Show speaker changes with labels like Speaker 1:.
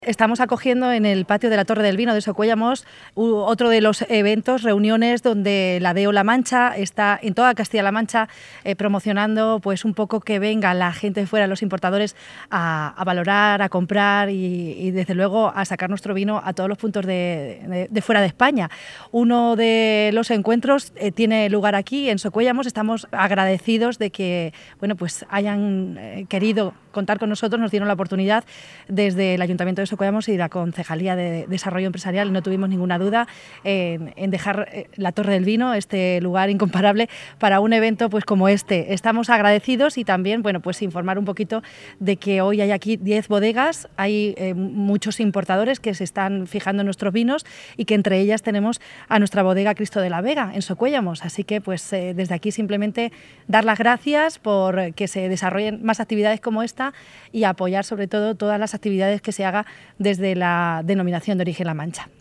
Speaker 1: Estamos acogiendo en el patio de la Torre del Vino de Socuéllamos otro de los eventos, reuniones donde la DEO-La Mancha está en toda Castilla-La Mancha promocionando pues un poco que venga la gente de fuera, los importadores, a valorar, a comprar y desde luego a sacar nuestro vino a todos los puntos de fuera de España. Uno de los encuentros tiene lugar aquí en Socuéllamos. Estamos agradecidos de que pues hayan querido contar con nosotros, nos dieron la oportunidad desde el Ayuntamiento de Socuéllamos y la Concejalía de Desarrollo Empresarial. No tuvimos ninguna duda en dejar la Torre del Vino, este lugar incomparable, para un evento pues como este. Estamos agradecidos y también pues informar un poquito de que hoy hay aquí 10 bodegas, hay muchos importadores que se están fijando en nuestros vinos y que entre ellas tenemos a nuestra bodega Cristo de la Vega en Socuéllamos. Así que desde aquí simplemente dar las gracias por que se desarrollen más actividades como esta y apoyar sobre todo todas las actividades que se haga desde la denominación de origen La Mancha.